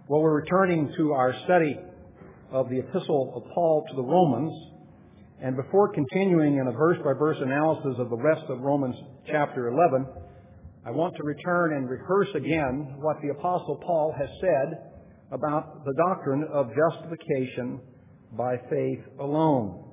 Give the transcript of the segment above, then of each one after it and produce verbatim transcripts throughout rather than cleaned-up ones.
Well, we're returning to our study of the Epistle of Paul to the Romans. And before continuing in a verse-by-verse analysis of the rest of Romans chapter eleven, I want to return and rehearse again what the Apostle Paul has said about the doctrine of justification by faith alone.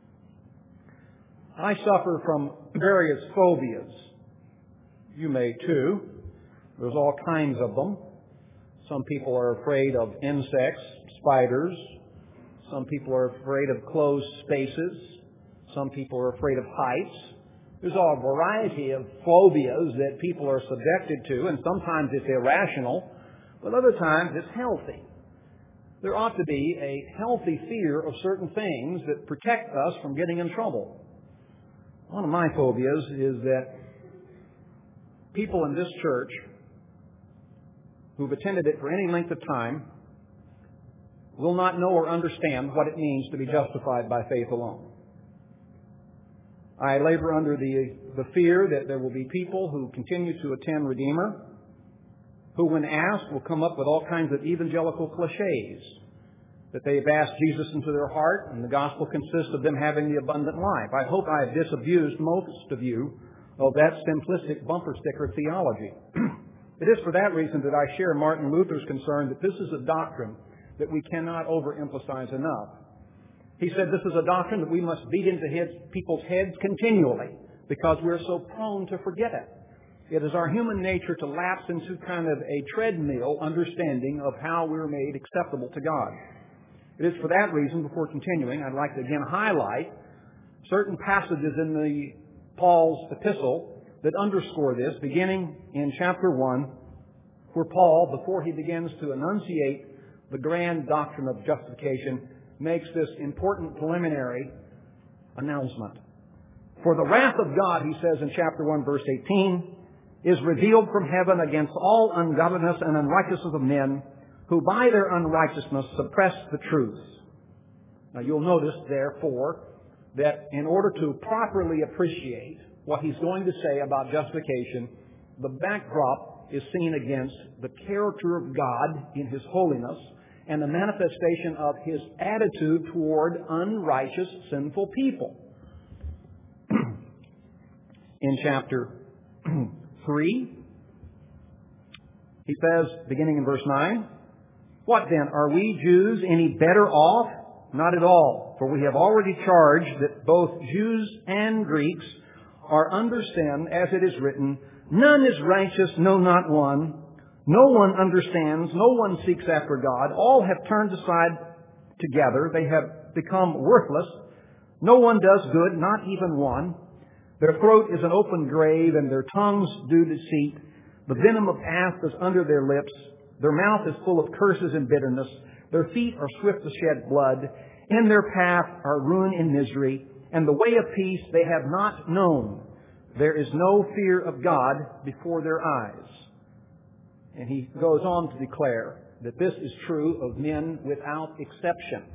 I suffer from various phobias. You may too. There's all kinds of them. Some people are afraid of insects, spiders. Some people are afraid of closed spaces. Some people are afraid of heights. There's all a variety of phobias that people are subjected to, and sometimes it's irrational, but other times it's healthy. There ought to be a healthy fear of certain things that protect us from getting in trouble. One of my phobias is that people in this church who've attended it for any length of time will not know or understand what it means to be justified by faith alone. I labor under the, the fear that there will be people who continue to attend Redeemer who, when asked, will come up with all kinds of evangelical cliches that they've asked Jesus into their heart and the gospel consists of them having the abundant life. I hope I have disabused most of you of that simplistic bumper sticker theology. It is for that reason that I share Martin Luther's concern that this is a doctrine that we cannot overemphasize enough. He said this is a doctrine that we must beat into heads, people's heads continually because we're so prone to forget it. It is our human nature to lapse into kind of a treadmill understanding of how we're made acceptable to God. It is for that reason, before continuing, I'd like to again highlight certain passages in the Paul's epistle that underscore this, beginning in chapter one, where Paul, before he begins to enunciate the grand doctrine of justification, makes this important preliminary announcement. For the wrath of God, he says in chapter one, verse eighteen, is revealed from heaven against all ungodliness and unrighteousness of men, who by their unrighteousness suppress the truth. Now you'll notice, therefore, that in order to properly appreciate what he's going to say about justification, the backdrop is seen against the character of God in His holiness and the manifestation of His attitude toward unrighteous, sinful people. In chapter three, he says, beginning in verse nine, "What then? Are we Jews any better off? Not at all. For we have already charged that both Jews and Greeks are under sin, as it is written, none is righteous, no, not one. No one understands, no one seeks after God. All have turned aside together. They have become worthless. No one does good, not even one. Their throat is an open grave, and their tongues do deceit. The venom of asp is under their lips. Their mouth is full of curses and bitterness. Their feet are swift to shed blood. In their path are ruin and misery, and the way of peace they have not known. There is no fear of God before their eyes." And he goes on to declare that this is true of men without exception.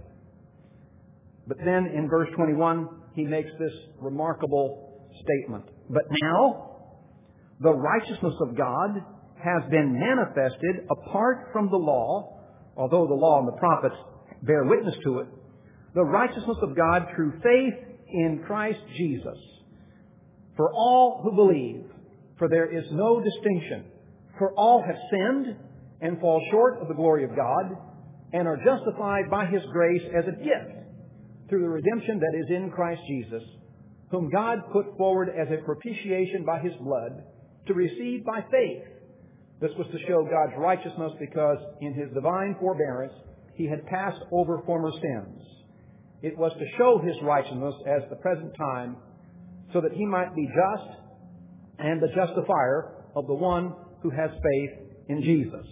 But then in verse twenty-one, he makes this remarkable statement. "But now, the righteousness of God has been manifested apart from the law, although the law and the prophets bear witness to it, the righteousness of God through faith in Christ Jesus, for all who believe, for there is no distinction. For all have sinned and fall short of the glory of God, and are justified by His grace as a gift through the redemption that is in Christ Jesus, whom God put forward as a propitiation by His blood, to receive by faith." This was to show God's righteousness because in His divine forbearance He had passed over former sins. It was to show His righteousness as the present time, so that He might be just and the justifier of the one who has faith in Jesus.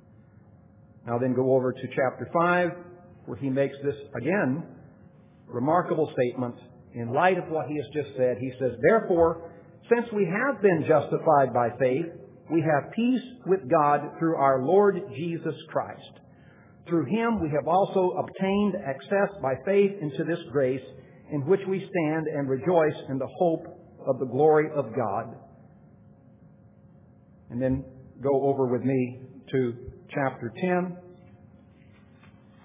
Now then go over to chapter five, where he makes this, again, remarkable statement. In light of what he has just said, he says, "Therefore, since we have been justified by faith, we have peace with God through our Lord Jesus Christ. Through Him we have also obtained access by faith into this grace in which we stand and rejoice in the hope of the glory of God." And then go over with me to chapter ten,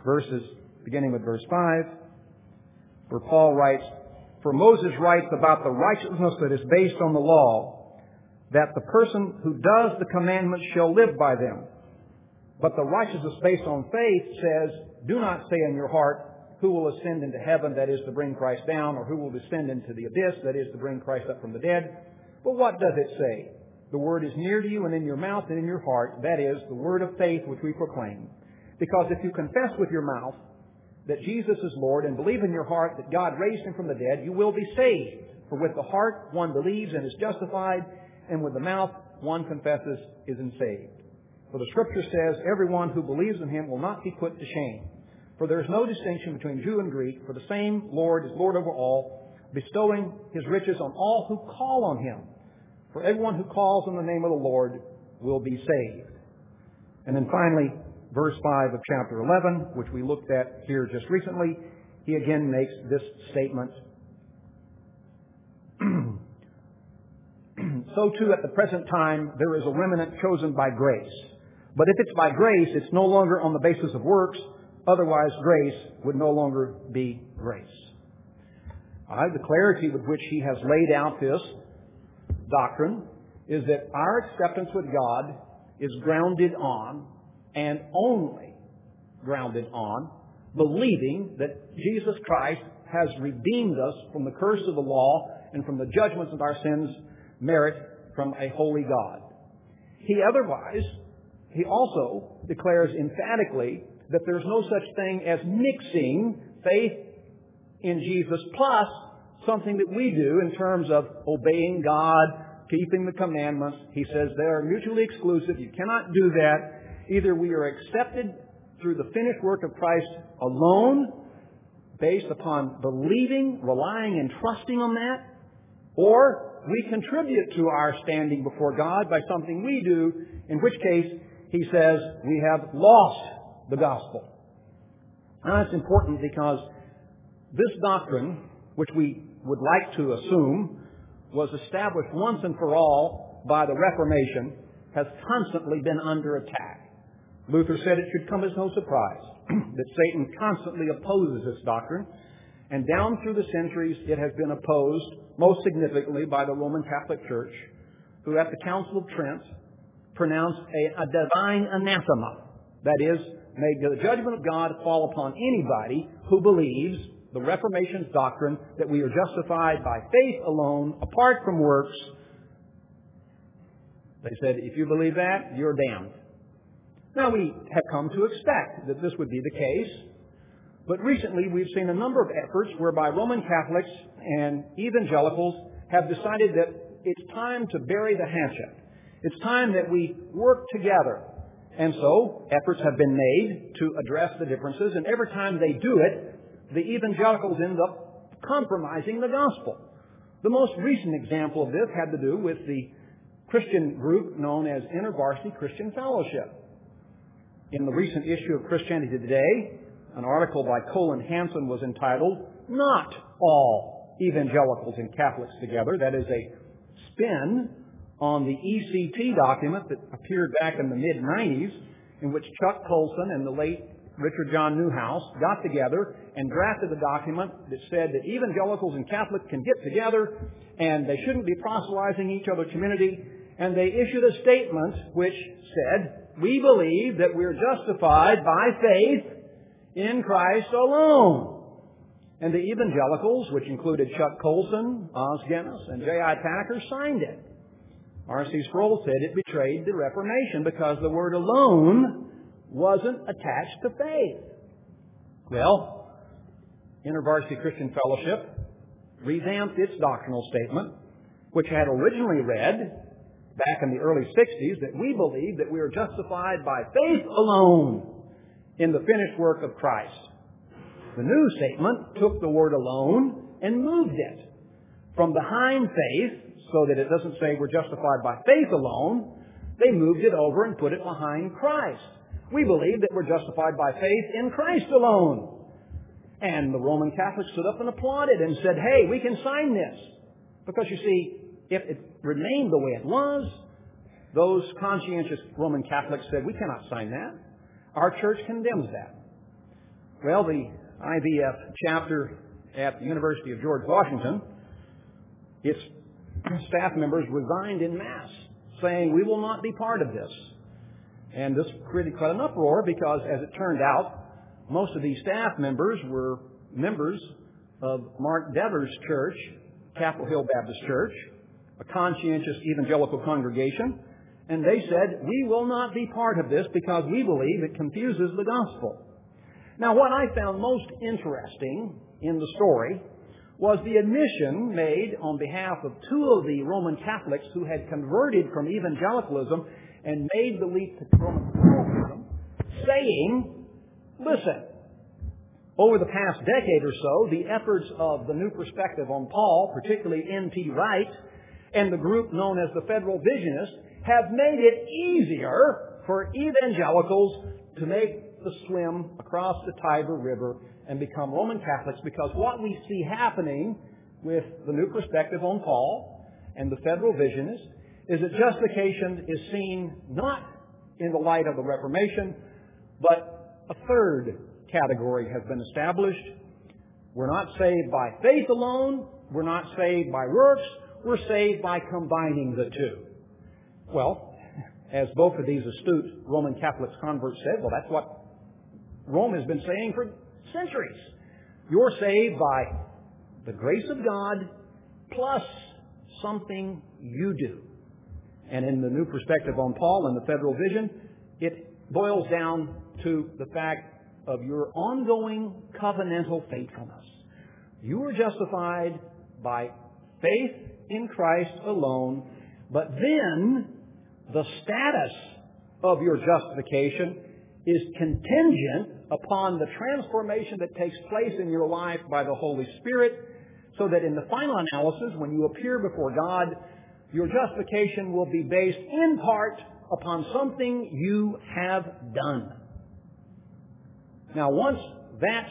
verses, beginning with verse five, where Paul writes, "For Moses writes about the righteousness that is based on the law, that the person who does the commandments shall live by them. But the righteousness based on faith says, do not say in your heart, who will ascend into heaven, that is to bring Christ down, or who will descend into the abyss, that is to bring Christ up from the dead. But what does it say? The word is near to you and in your mouth and in your heart, that is, the word of faith which we proclaim. Because if you confess with your mouth that Jesus is Lord and believe in your heart that God raised him from the dead, you will be saved. For with the heart one believes and is justified, and with the mouth one confesses is saved. For the Scripture says, everyone who believes in him will not be put to shame. For there is no distinction between Jew and Greek, for the same Lord is Lord over all, bestowing his riches on all who call on him. For everyone who calls on the name of the Lord will be saved." And then finally, verse five of chapter eleven, which we looked at here just recently, he again makes this statement. "So too at the present time there is a remnant chosen by grace. But if it's by grace, it's no longer on the basis of works. Otherwise, grace would no longer be grace." Uh, the clarity with which he has laid out this doctrine is that our acceptance with God is grounded on, and only grounded on, believing that Jesus Christ has redeemed us from the curse of the law and from the judgments that our sins merit from a holy God. He otherwise, he also declares emphatically that there's no such thing as mixing faith in Jesus plus something that we do in terms of obeying God, keeping the commandments. He says they are mutually exclusive. You cannot do that. Either we are accepted through the finished work of Christ alone, based upon believing, relying, and trusting on that, or we contribute to our standing before God by something we do, in which case he says we have lost the gospel. Now that's important because this doctrine, which we would like to assume was established once and for all by the Reformation, has constantly been under attack. Luther said it should come as no surprise that Satan constantly opposes this doctrine, and down through the centuries it has been opposed most significantly by the Roman Catholic Church, who at the Council of Trent pronounced a, a divine anathema. That is, made the judgment of God fall upon anybody who believes the Reformation's doctrine that we are justified by faith alone, apart from works. They said, if you believe that, you're damned. Now, we have come to expect that this would be the case, but recently we've seen a number of efforts whereby Roman Catholics and evangelicals have decided that it's time to bury the hatchet. It's time that we work together. And so, efforts have been made to address the differences, and every time they do it, the evangelicals end up compromising the gospel. The most recent example of this had to do with the Christian group known as InterVarsity Christian Fellowship. In the recent issue of Christianity Today, an article by Colin Hansen was entitled, "Not All Evangelicals and Catholics Together." That is a spin on the E C T document that appeared back in the mid nineties, in which Chuck Colson and the late Richard John Newhouse got together and drafted a document that said that evangelicals and Catholics can get together and they shouldn't be proselytizing each other's community. And they issued a statement which said, we believe that we're justified by faith in Christ alone. And the evangelicals, which included Chuck Colson, Os Guinness, and J I Packer, signed it. R C Sproul said it betrayed the Reformation because the word alone wasn't attached to faith. Well, InterVarsity Christian Fellowship revamped its doctrinal statement, which had originally read, back in the early sixties, that we believe that we are justified by faith alone in the finished work of Christ. The new statement took the word alone and moved it from behind faith, so that it doesn't say we're justified by faith alone. They moved it over and put it behind Christ. We believe that we're justified by faith in Christ alone. And the Roman Catholics stood up and applauded and said, hey, we can sign this. Because you see, if it remained the way it was, those conscientious Roman Catholics said, we cannot sign that. Our church condemns that. Well, the I V F chapter at the University of George Washington, its staff members resigned en masse, saying, we will not be part of this. And this created quite an uproar because, as it turned out, most of these staff members were members of Mark Dever's church, Capitol Hill Baptist Church, a conscientious evangelical congregation, and they said, we will not be part of this because we believe it confuses the gospel. Now, what I found most interesting in the story was the admission made on behalf of two of the Roman Catholics who had converted from evangelicalism and made the leap to Roman Catholicism, saying, listen, over the past decade or so, the efforts of the New Perspective on Paul, particularly N T Wright, and the group known as the Federal Visionists, have made it easier for evangelicals to make the swim across the Tiber River and become Roman Catholics, because what we see happening with the New Perspective on Paul and the Federal Visionists is that justification is seen not in the light of the Reformation, but a third category has been established. We're not saved by faith alone. We're not saved by works. We're saved by combining the two. Well, as both of these astute Roman Catholic converts said, well, that's what Rome has been saying for centuries. You're saved by the grace of God plus something you do. And in the New Perspective on Paul and the Federal Vision, it boils down to the fact of your ongoing covenantal faithfulness. You are justified by faith in Christ alone, but then the status of your justification is contingent upon the transformation that takes place in your life by the Holy Spirit, so that in the final analysis, when you appear before God, your justification will be based in part upon something you have done. Now, once that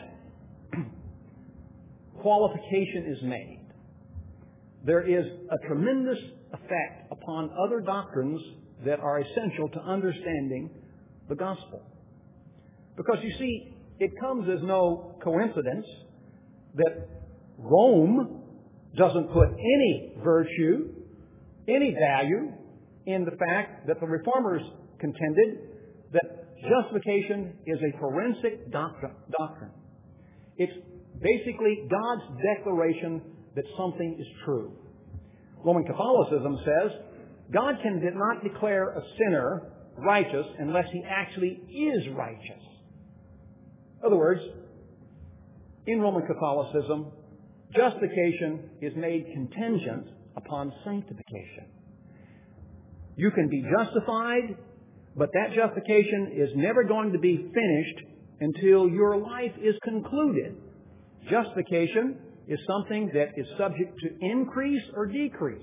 qualification is made, there is a tremendous effect upon other doctrines that are essential to understanding the gospel. Because, you see, it comes as no coincidence that Rome doesn't put any virtue, any value in the fact that the Reformers contended that justification is a forensic doctrine. It's basically God's declaration that something is true. Roman Catholicism says God can not declare a sinner righteous unless he actually is righteous. In other words, in Roman Catholicism, justification is made contingent upon sanctification. You can be justified, but that justification is never going to be finished until your life is concluded. Justification is something that is subject to increase or decrease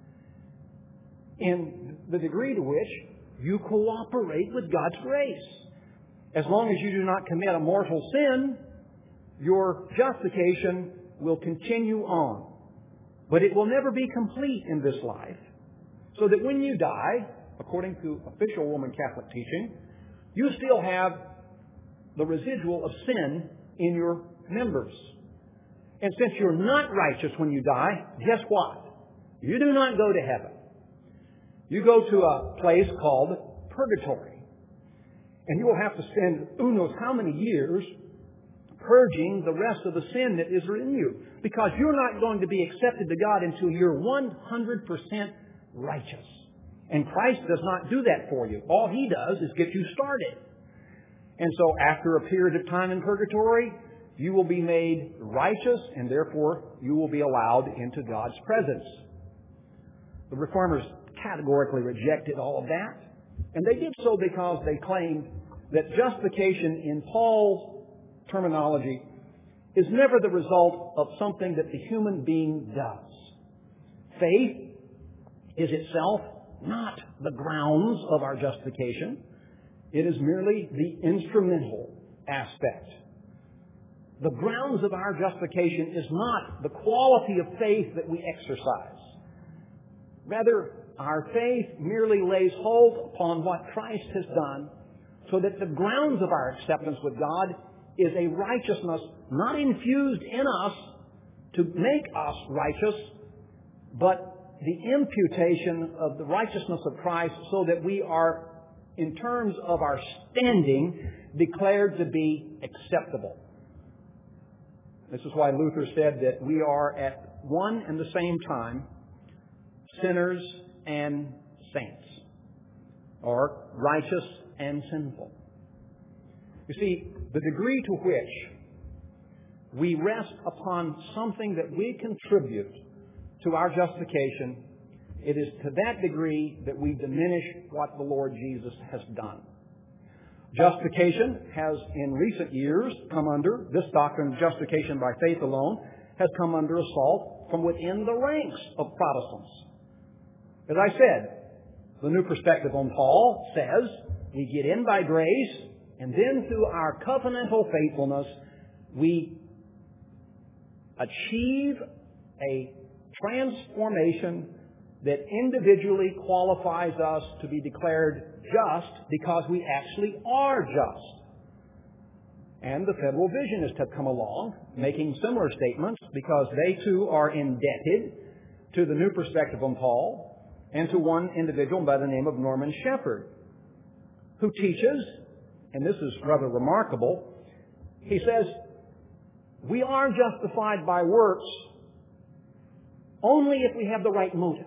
in the degree to which you cooperate with God's grace. As long as you do not commit a mortal sin, your justification will continue on. But it will never be complete in this life, so that when you die, according to official Roman Catholic teaching, you still have the residual of sin in your members. And since you're not righteous when you die, guess what? You do not go to heaven. You go to a place called purgatory. And you will have to spend who knows how many years purging the rest of the sin that is in you. Because you're not going to be accepted to God until you're one hundred percent righteous. And Christ does not do that for you. All He does is get you started. And so after a period of time in purgatory, you will be made righteous, and therefore you will be allowed into God's presence. The Reformers categorically rejected all of that. And they did so because they claimed that justification in Paul's terminology is never the result of something that the human being does. Faith is itself not the grounds of our justification. It is merely the instrumental aspect. The grounds of our justification is not the quality of faith that we exercise. Rather, our faith merely lays hold upon what Christ has done, so that the grounds of our acceptance with God is a righteousness not infused in us to make us righteous, but the imputation of the righteousness of Christ so that we are, in terms of our standing, declared to be acceptable. This is why Luther said that we are at one and the same time sinners and saints, or righteous and sinful. You see, the degree to which we rest upon something that we contribute to our justification, it is to that degree that we diminish what the Lord Jesus has done. Justification has in recent years come under, this doctrine of justification by faith alone, has come under assault from within the ranks of Protestants. As I said, the New Perspective on Paul says we get in by grace, and then through our covenantal faithfulness, we achieve a transformation that individually qualifies us to be declared just because we actually are just. And the Federal Visionists have come along making similar statements because they too are indebted to the New Perspective on Paul and to one individual by the name of Norman Shepherd, who teaches, and this is rather remarkable, he says, we are justified by works only if we have the right motive.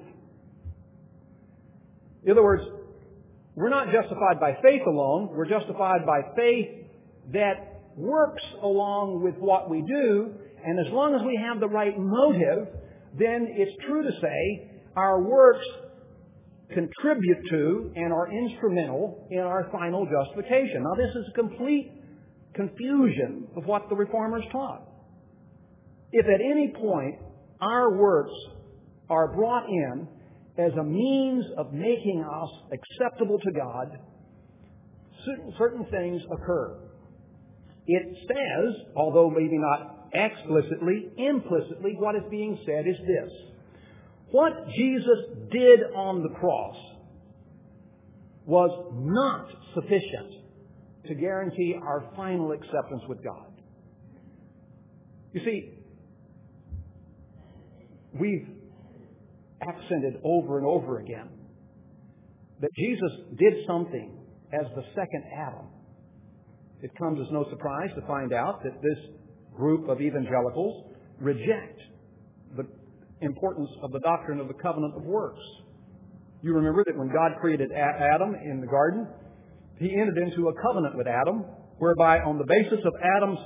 In other words, we're not justified by faith alone. We're justified by faith that works along with what we do. And as long as we have the right motive, then it's true to say our works contribute to and are instrumental in our final justification. Now, this is a complete confusion of what the Reformers taught. If at any point our works are brought in as a means of making us acceptable to God, certain, certain things occur. It says, although maybe not explicitly, implicitly, what is being said is this. What Jesus did on the cross was not sufficient to guarantee our final acceptance with God. You see, we've accented over and over again that Jesus did something as the second Adam. It comes as no surprise to find out that this group of evangelicals reject the importance of the doctrine of the covenant of works. You remember that when God created Adam in the garden, He entered into a covenant with Adam, whereby on the basis of Adam's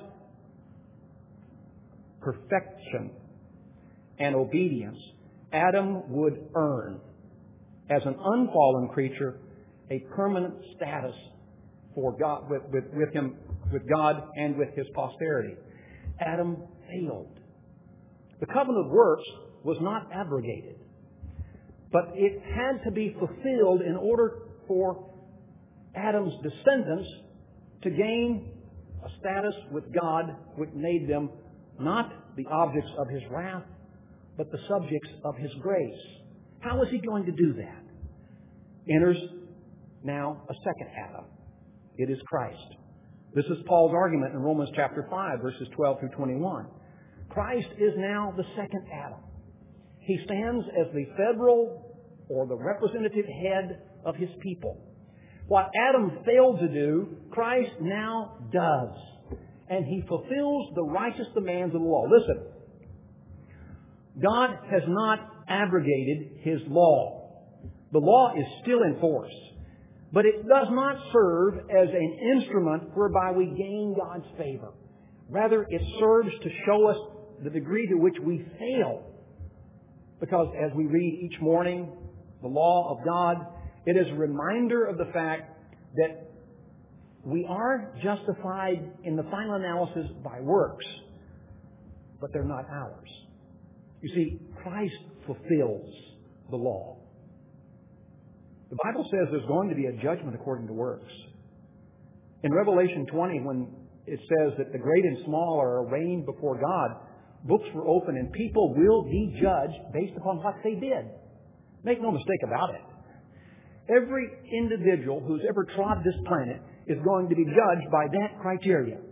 perfection and obedience, Adam would earn, as an unfallen creature, a permanent status for God, with, with, with him, with God and with his posterity. Adam failed. The covenant of works was not abrogated, but it had to be fulfilled in order for Adam's descendants to gain a status with God which made them not the objects of His wrath, but the subjects of His grace. How is He going to do that? Enters now a second Adam. It is Christ. This is Paul's argument in Romans chapter five, verses twelve through twenty-one. Christ is now the second Adam. He stands as the federal or the representative head of His people. What Adam failed to do, Christ now does. And He fulfills the righteous demands of the law. Listen, God has not abrogated His law. The law is still in force. But it does not serve as an instrument whereby we gain God's favor. Rather, it serves to show us the degree to which we fail. Because as we read each morning the law of God, it is a reminder of the fact that we are justified in the final analysis by works, but they're not ours. You see, Christ fulfills the law. The Bible says there's going to be a judgment according to works. In Revelation twenty, when it says that the great and small are arraigned before God, books were opened and people will be judged based upon what they did. Make no mistake about it. Every individual who's ever trod this planet is going to be judged by that criteria.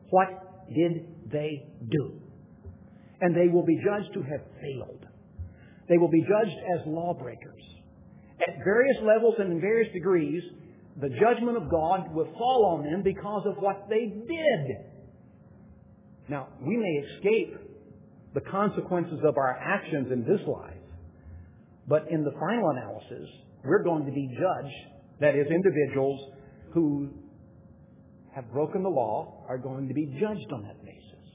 What did they do? And they will be judged to have failed. They will be judged as lawbreakers. At various levels and in various degrees, the judgment of God will fall on them because of what they did. Now, we may escape the consequences of our actions in this life, but in the final analysis, we're going to be judged, that is, individuals who have broken the law are going to be judged on that basis.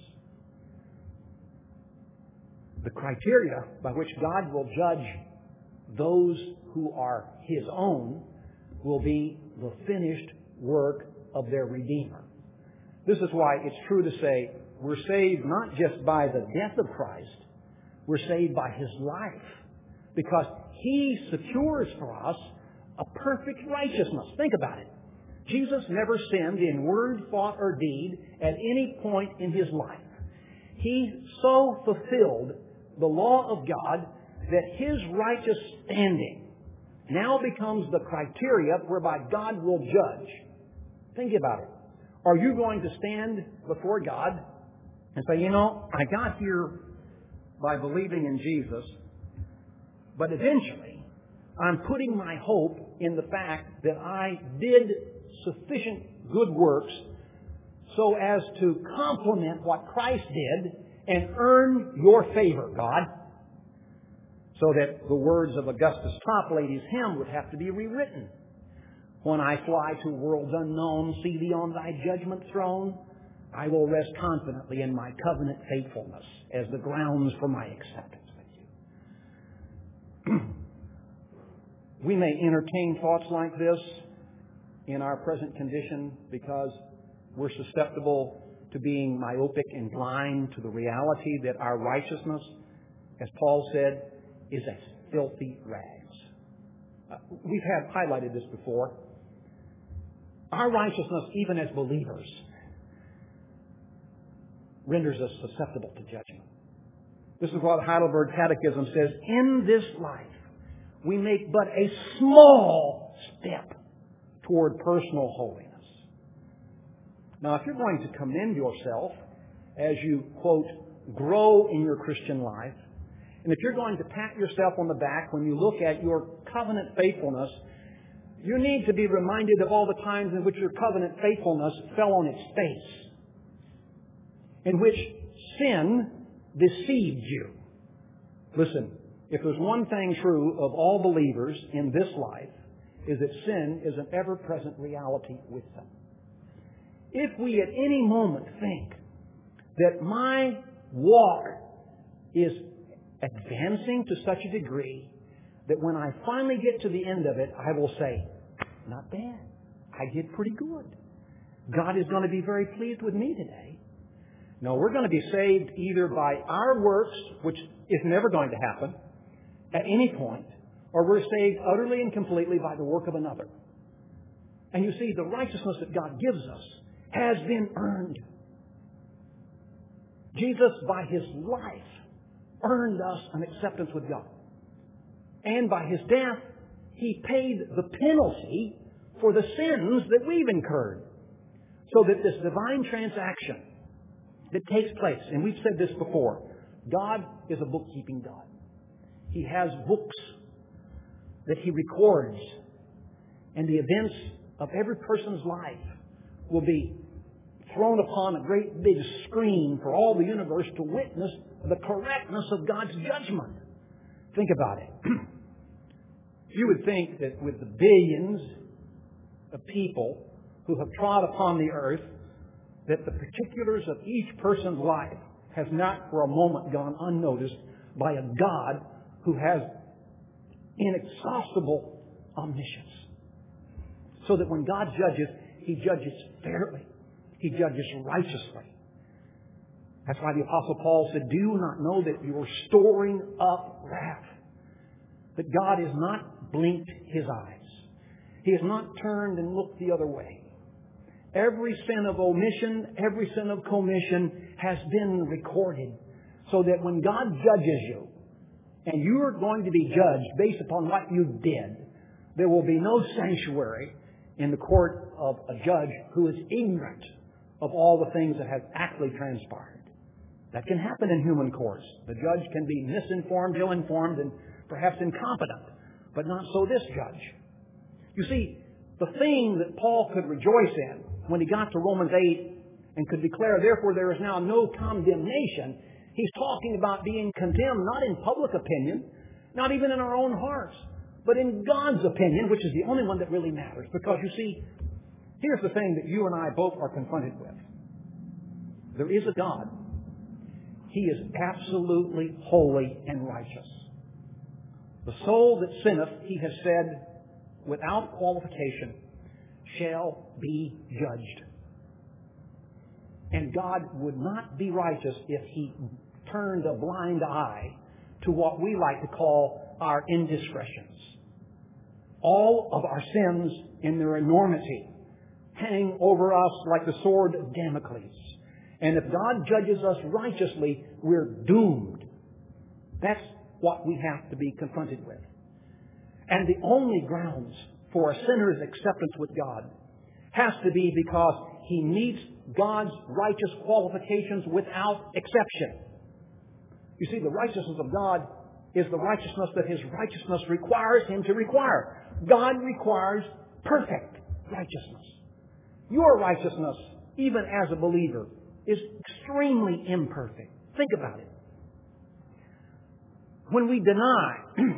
The criteria by which God will judge those who are His own will be the finished work of their Redeemer. This is why it's true to say we're saved not just by the death of Christ, we're saved by His life, because He secures for us a perfect righteousness. Think about it. Jesus never sinned in word, thought, or deed at any point in His life. He so fulfilled the law of God that His righteous standing now becomes the criteria whereby God will judge. Think about it. Are you going to stand before God and say, you know, I got here by believing in Jesus, but eventually I'm putting my hope in the fact that I did sufficient good works so as to complement what Christ did and earn your favor, God? So that the words of Augustus Toplady's hymn would have to be rewritten. When I fly to worlds unknown, see Thee on Thy judgment throne, I will rest confidently in my covenant faithfulness as the grounds for my acceptance with You. We may entertain thoughts like this in our present condition because we're susceptible to being myopic and blind to the reality that our righteousness, as Paul said, is as filthy rags. Uh, we've had highlighted this before. Our righteousness, even as believers, renders us susceptible to judgment. This is what the Heidelberg Catechism says. In this life, we make but a small step toward personal holiness. Now, if you're going to commend yourself as you, quote, grow in your Christian life, and if you're going to pat yourself on the back when you look at your covenant faithfulness, you need to be reminded of all the times in which your covenant faithfulness fell on its face, in which sin deceived you. Listen, if there's one thing true of all believers in this life, is that sin is an ever-present reality with them. If we at any moment think that my walk is advancing to such a degree that when I finally get to the end of it, I will say, not bad. I did pretty good. God is going to be very pleased with me today. No, we're going to be saved either by our works, which is never going to happen at any point, or we're saved utterly and completely by the work of another. And you see, the righteousness that God gives us has been earned. Jesus, by His life, earned us an acceptance with God. And by His death, He paid the penalty for the sins that we've incurred. So that this divine transaction that takes place, and we've said this before, God is a bookkeeping God. He has books that He records, and the events of every person's life will be thrown upon a great big screen for all the universe to witness the correctness of God's judgment. Think about it. You would think that with the billions of people who have trod upon the earth, that the particulars of each person's life has not for a moment gone unnoticed by a God who has inexhaustible omniscience. So that when God judges, He judges fairly. He judges righteously. That's why the Apostle Paul said, do you not know that you are storing up wrath? That God has not blinked His eyes. He has not turned and looked the other way. Every sin of omission, every sin of commission has been recorded. So that when God judges you, and you are going to be judged based upon what you did, there will be no sanctuary in the court of a judge who is ignorant of all the things that have actually transpired. That can happen in human courts. The judge can be misinformed, ill-informed, and perhaps incompetent, but not so this judge. You see, the thing that Paul could rejoice in when he got to Romans eight and could declare, therefore there is now no condemnation, he's talking about being condemned not in public opinion, not even in our own hearts, but in God's opinion, which is the only one that really matters. Because you see, here's the thing that you and I both are confronted with. There is a God. He is absolutely holy and righteous. The soul that sinneth, he has said, without qualification, shall be judged. And God would not be righteous if he turned a blind eye to what we like to call our indiscretions. All of our sins in their enormity hang over us like the sword of Damocles. And if God judges us righteously, we're doomed. That's what we have to be confronted with. And the only grounds for a sinner's acceptance with God has to be because he meets God's righteous qualifications without exception. You see, the righteousness of God is the righteousness that his righteousness requires him to require. God requires perfect righteousness. Your righteousness, even as a believer, is extremely imperfect. Think about it. When we deny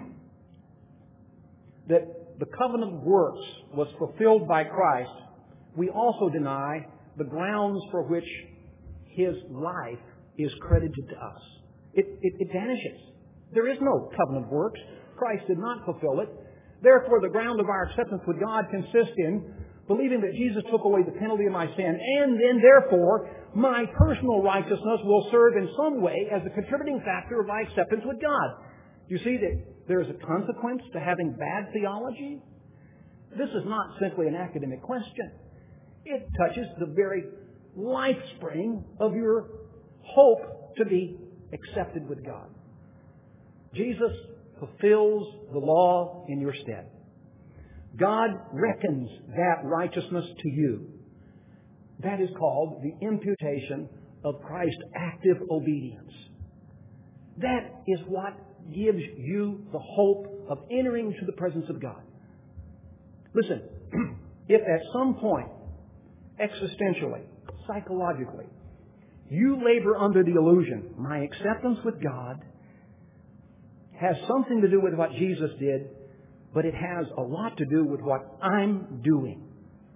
that the covenant of works was fulfilled by Christ, we also deny the grounds for which his life is credited to us. It, it, it vanishes. There is no covenant of works. Christ did not fulfill it. Therefore, the ground of our acceptance with God consists in believing that Jesus took away the penalty of my sin, and then, therefore, my personal righteousness will serve in some way as a contributing factor of my acceptance with God. You see that there is a consequence to having bad theology? This is not simply an academic question. It touches the very life spring of your hope to be accepted with God. Jesus fulfills the law in your stead. God reckons that righteousness to you. That is called the imputation of Christ's active obedience. That is what gives you the hope of entering into the presence of God. Listen, if at some point, existentially, psychologically, you labor under the illusion, my acceptance with God has something to do with what Jesus did, but it has a lot to do with what I'm doing,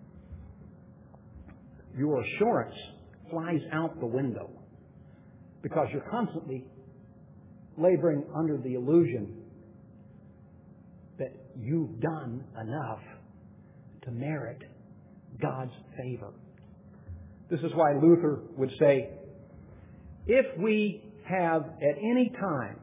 your assurance flies out the window because you're constantly laboring under the illusion that you've done enough to merit God's favor. This is why Luther would say, if we have at any time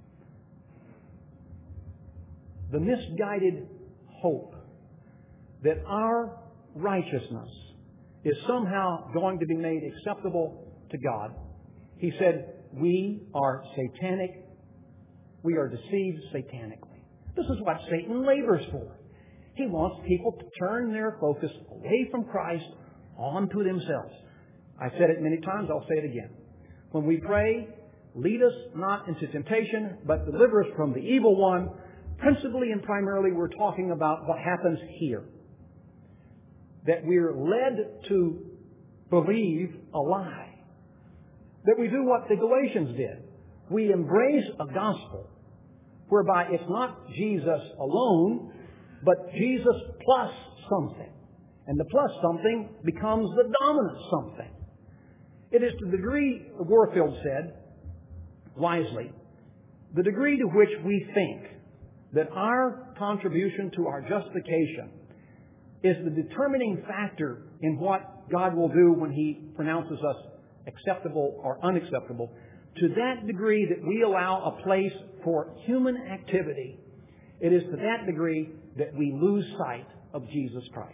the misguided hope that our righteousness is somehow going to be made acceptable to God, he said, we are satanic. We are deceived satanically. This is what Satan labors for. He wants people to turn their focus away from Christ onto themselves. I've said it many times. I'll say it again. When we pray, lead us not into temptation, but deliver us from the evil one, principally and primarily we're talking about what happens here. That we're led to believe a lie. That we do what the Galatians did. We embrace a gospel whereby it's not Jesus alone, but Jesus plus something. And the plus something becomes the dominant something. It is to the degree, Warfield said, wisely, the degree to which we think that our contribution to our justification is the determining factor in what God will do when He pronounces us acceptable or unacceptable, to that degree that we allow a place for human activity, it is to that degree that we lose sight of Jesus Christ.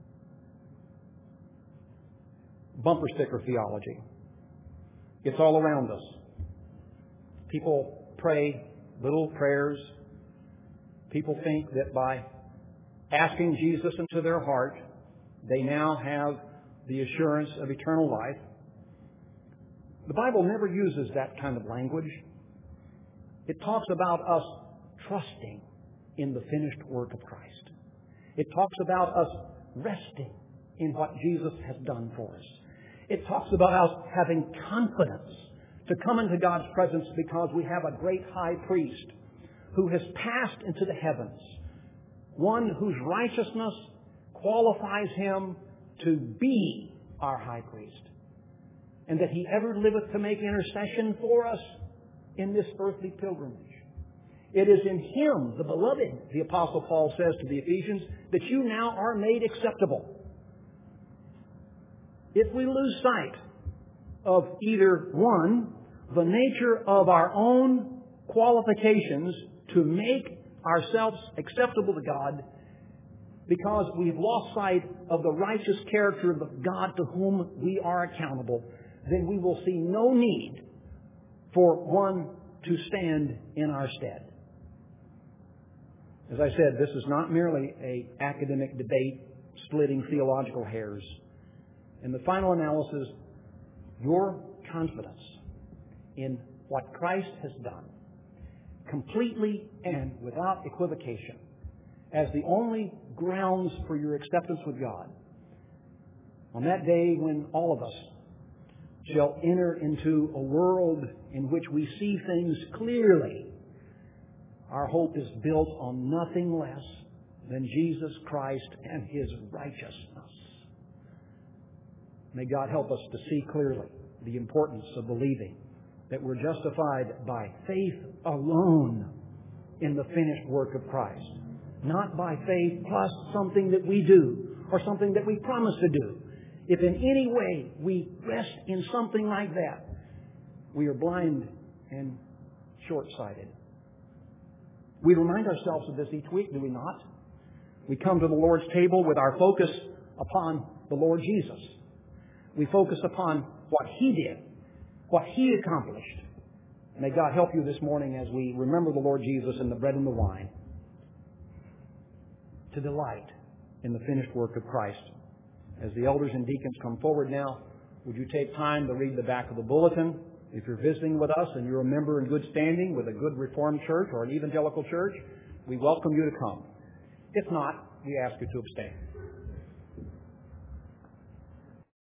Bumper sticker theology. It's all around us. People pray little prayers. People think that by asking Jesus into their heart, they now have the assurance of eternal life. The Bible never uses that kind of language. It talks about us trusting in the finished work of Christ. It talks about us resting in what Jesus has done for us. It talks about us having confidence to come into God's presence because we have a great high priest who has passed into the heavens, one whose righteousness qualifies him to be our high priest, and that he ever liveth to make intercession for us in this earthly pilgrimage. It is in him, the beloved, the Apostle Paul says to the Ephesians, that you now are made acceptable. If we lose sight of either one, the nature of our own qualifications to make ourselves acceptable to God, because we've lost sight of the righteous character of God to whom we are accountable, then we will see no need for one to stand in our stead. As I said, this is not merely an academic debate splitting theological hairs. In the final analysis, your confidence in what Christ has done, completely and without equivocation, as the only grounds for your acceptance with God, on that day when all of us shall enter into a world in which we see things clearly, our hope is built on nothing less than Jesus Christ and His righteousness. May God help us to see clearly the importance of believing that we're justified by faith alone in the finished work of Christ. Not by faith plus something that we do or something that we promise to do. If in any way we rest in something like that, we are blind and short-sighted. We remind ourselves of this each week, do we not? We come to the Lord's table with our focus upon the Lord Jesus. We focus upon what He did, what He accomplished. May God help you this morning as we remember the Lord Jesus and the bread and the wine, to delight in the finished work of Christ. As the elders and deacons come forward now, would you take time to read the back of the bulletin? If you're visiting with us and you're a member in good standing with a good Reformed church or an evangelical church, we welcome you to come. If not, we ask you to abstain.